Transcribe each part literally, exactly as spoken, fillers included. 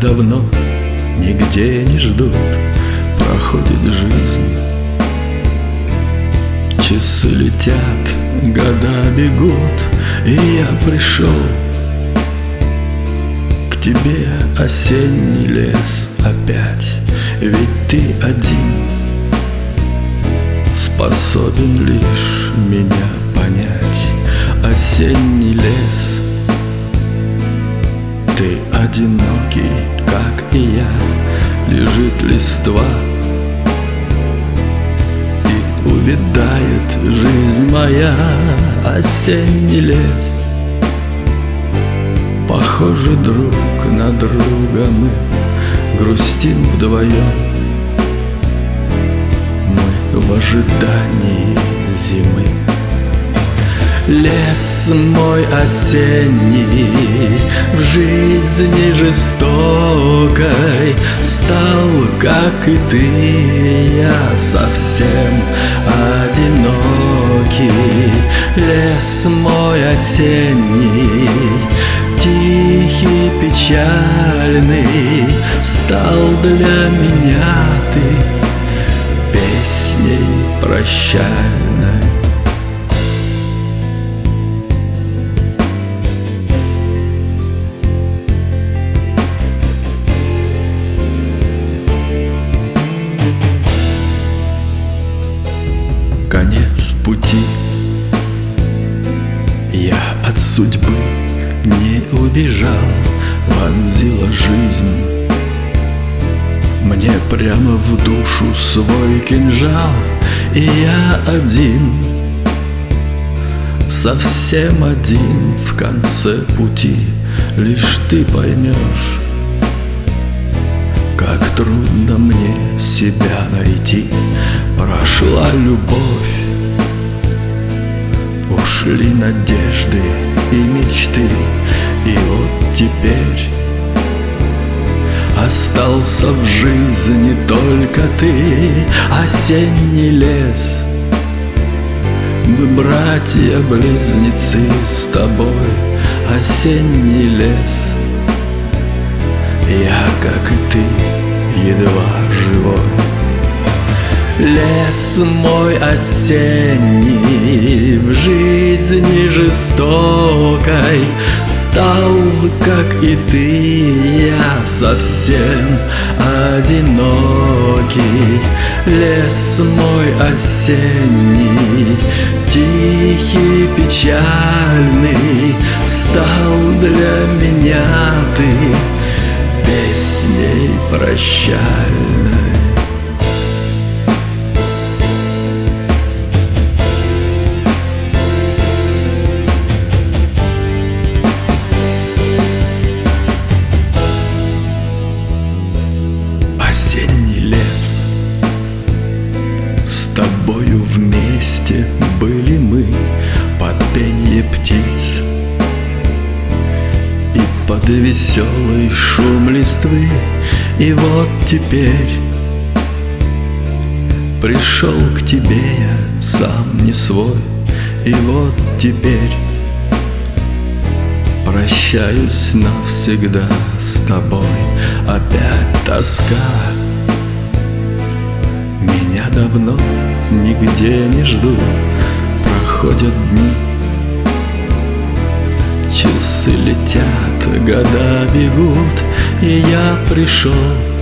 давно нигде не ждут. Проходит жизнь, часы летят, года бегут, и я пришел к тебе, осенний лес, опять. Ведь ты один способен лишь меня понять. Осенний лес, ты одинокий, как и я. Лежит листва, и увядает жизнь моя. Осенний лес, похожи друг на друга мы, грустим вдвоем мы в ожидании зимы. Лес мой осенний, в жизни жестокой стал, как и ты, я совсем одинокий. Лес мой осенний, тихий, печальный, стал для меня ты песней прощальной. Конец пути, я от судьбы не убежал, вонзила жизнь мне прямо в душу свой кинжал. И я один, совсем один в конце пути. Лишь ты поймешь, как трудно мне себя найти. Прошла любовь, ушли надежды и мечты, и вот теперь остался в жизни только ты. Осенний лес, мы братья-близнецы с тобой. Осенний лес, я, как и ты, едва живой. Лес мой осенний, в жизни жестокой стал, как и ты, я совсем одинокий. Лес мой осенний, тихий, печальный, стал для меня ты песней прощальной. Осенний лес, с тобою вместе были мы под пенье птиц и под веселый шум листвы. И вот теперь пришел к тебе я сам не свой. И вот теперь прощаюсь навсегда с тобой. Опять тоска, меня давно нигде не ждут. Проходят дни, часы летят, года бегут, и я пришел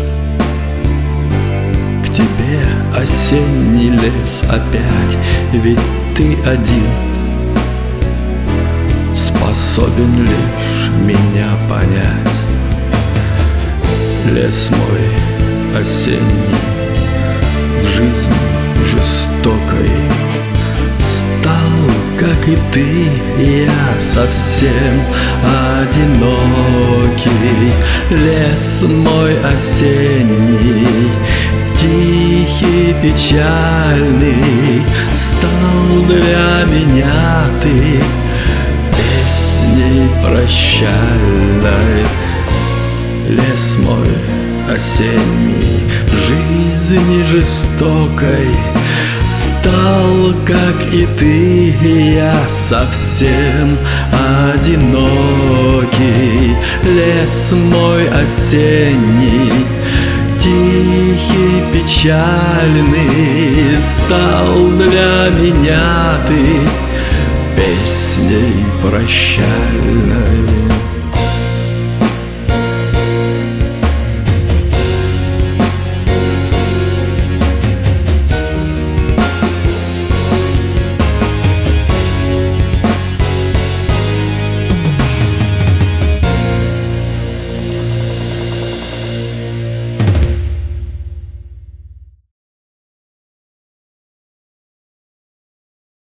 к тебе, осенний лес, опять. Ведь ты один способен лишь меня понять. Лес мой осенний, в жизни жестокой стал, как и ты, я совсем одинокий. Лес мой осенний, тихий, печальный, стал для меня ты песней прощальной. Лес мой осенний, в жизни жестокой стал, как и ты, я совсем одинокий. Лес мой осенний, осенний, тихий, печальный, стал для меня ты песней прощальной.